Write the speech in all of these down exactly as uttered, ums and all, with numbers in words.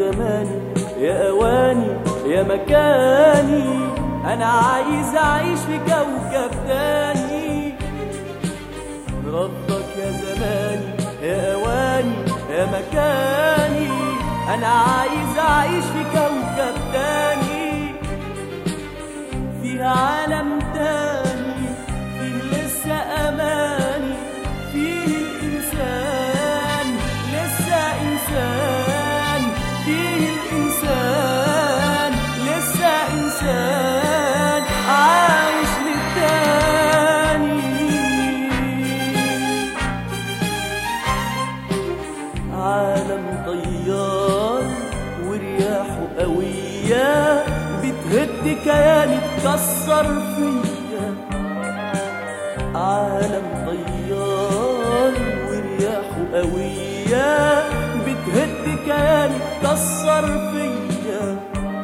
زماني يا أواني يا مكاني، أنا عايز أعيش في كوكب تاني. ربك يا زماني يا أواني يا مكاني، أنا عايز أعيش في كوكب تاني، فيه عالم تاني، فيه لسه أماني، فيه الإنسان لسه إنسان، فيه الإنسان لسه إنسان عايش للتاني. عالم طيار ورياحه قوية بتهد كياني تكسر فيا. عالم طيار ورياحه قوية بتهد كياني تكسر فيا،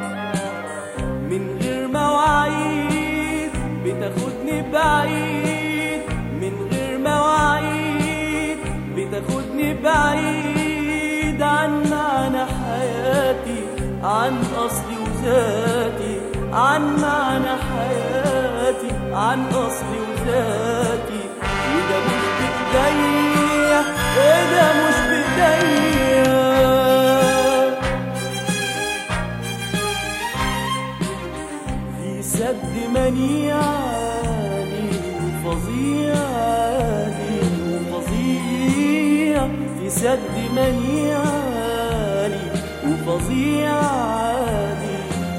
من غير مواعيد بتاخدني بعيد، من غير مواعيد بتاخدني بعيد عن معنى حياتي، عن أصلي وذاتي، عن معنى حياتي، عن أصلي وذاتي. وده مش بإيديا، وده مش بإيديا. في سد منيعاني وفظيعاني وفظيع، في سد منيعاني وفظيعاني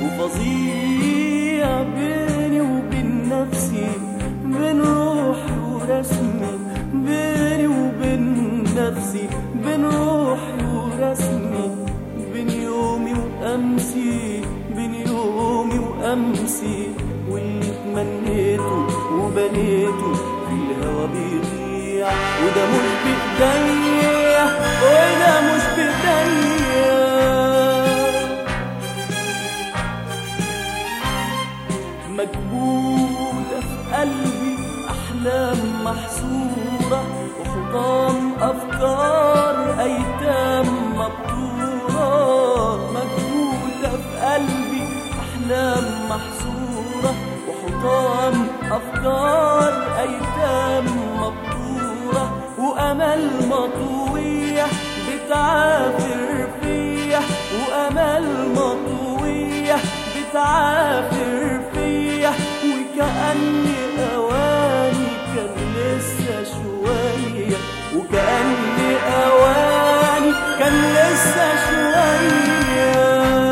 وفظيع، بيني وبين نفسي، بين روحي ورسمي، بيني وبين نفسي، بين روحي ورسمي، بين يومي وأمسي، بين يومي وأمسي. واللي تمنيته وبنيته في الهوا بيضيع، وده مش بإيديا، وده مش بإيديا. مكبوتة في قلبي أحلام محصورة، وحطام أفكار أيتام مبتورة. مكبوتة في قلبي أحلام محصورة، وحطام أفكار أيتام مبتورة، وأمل مطوية بتعافر فيا، وأمل مطوية بتعافر فيا. وكأني أواني كان لسه شوية، وكأني أواني كان لسه شوية.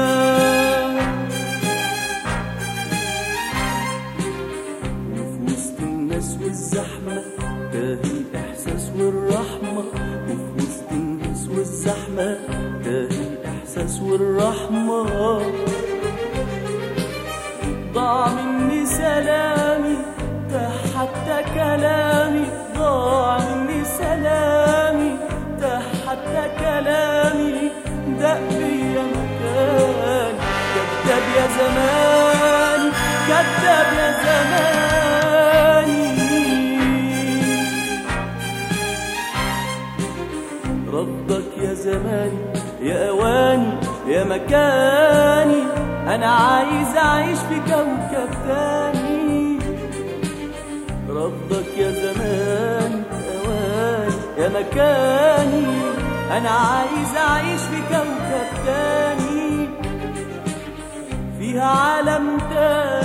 وفي وسط الناس والزحمة تاه الإحساس والرحمة، وفي وسط الناس والزحمة تاه الإحساس والرحمة. ضاع مني سلامي، تاه حتى كلامي، ضاع مني سلامي، تاه حتى كلامي. دق بيا مكان كذاب يا زماني، كذاب يا زماني. ربك يا زماني يا أواني يا مكاني، أنا عايز أعيش في كوكب تاني. ربك يا زمان أواني يا مكاني، أنا عايز أعيش في كوكب تاني، فيها عالم تاني.